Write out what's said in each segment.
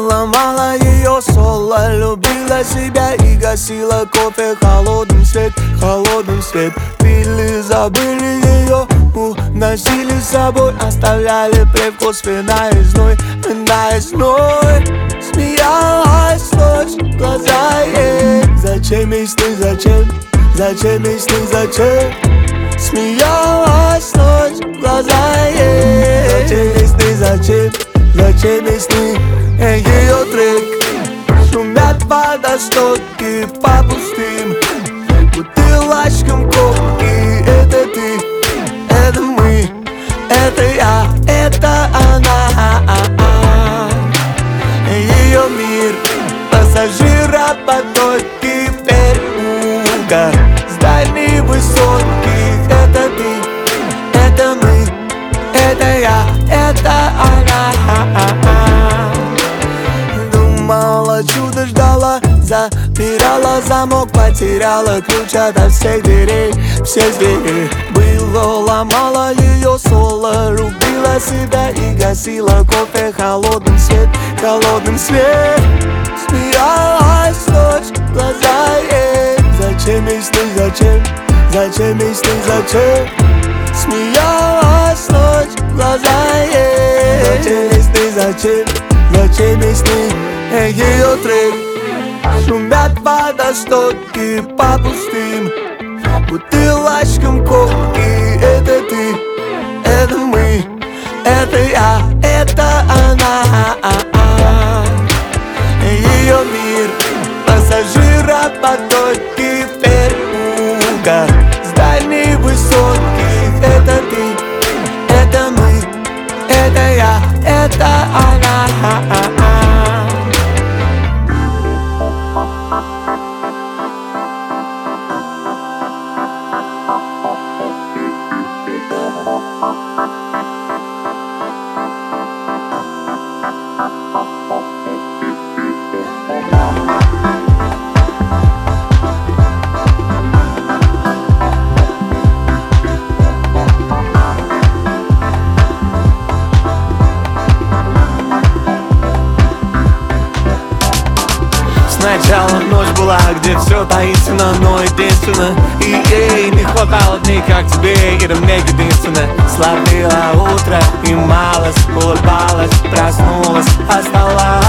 ломала ее соло, любила себя и гасила кофе. Холодным свет, пили, забыли ее, уносили с собой, оставляли привкус вина и зной. Смеялась ночь в глаза ей. Зачем ей сны, зачем? Зачем ей сны, зачем? Смеялась ночь в глаза ей. Зачем ей сны, зачем? Зачем ей сны? Ее трек шумят водостоки по пустым бутылочкам кофе. Это ты, это мы, это я, это она. Ее мир, пассажира потоки, переулка зданий высоких. Это ты, это мы, это я, это она. Думала, чудо ждала, запирала замок, потеряла ключ от всех дверей. Все звери было, ломала ее соло, рубила себя и гасила кофе. Холодным свет, смеялась ночь в глаза ей. Зачем ей сны, зачем? Зачем ей сны, зачем? Смеялась ночь в глаза ей. Зачем ей сны, зачем? Зачем ей сны? Ее трек шумят водостоки по пустым бутылочкам кофе. Это ты, это мы, это я, это она. Ее мир, пассажира потоки, переулка зданий высоких. Это ты, это мы, это я, это она. Сначала ночь была, где все таинственно, но единственно. И ей не хватало дней, как тебе, и мне единственно. Словила утро и малость, улыбалась, проснулась, осталась.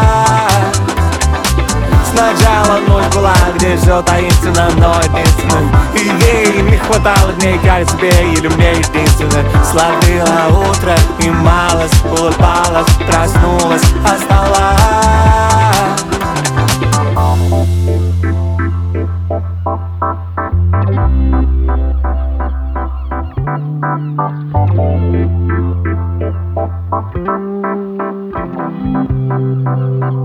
Сначала ночь была, где все таинственно, но единственно. И ей не хватало дней, как тебе, или мне единственно. Словила утро и малость, улыбалась, проснулась, осталась. Thank you.